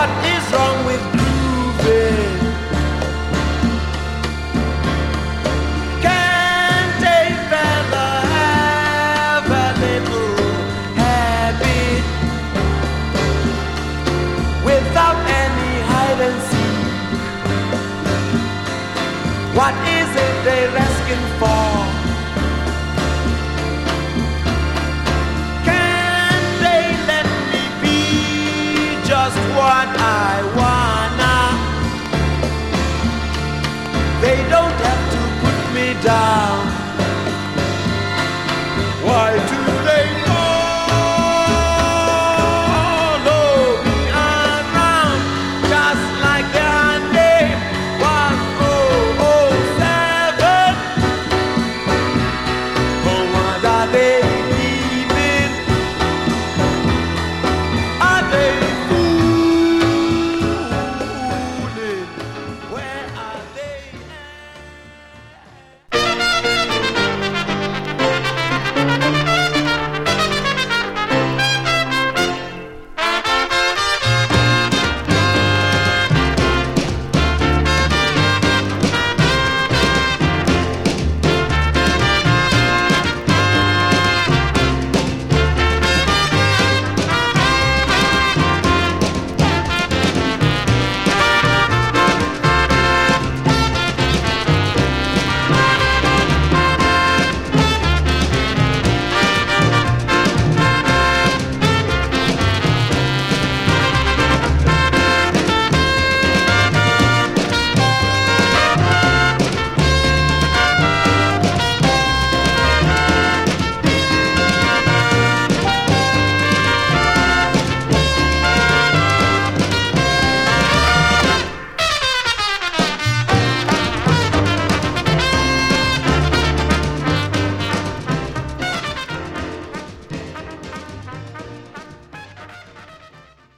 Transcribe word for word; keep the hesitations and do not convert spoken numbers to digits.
What is wrong with grooving? Can't a fella have a little habit without any hide and seek? What is it they're asking for? Can they let me be just what I wanna? They don't have to put me down.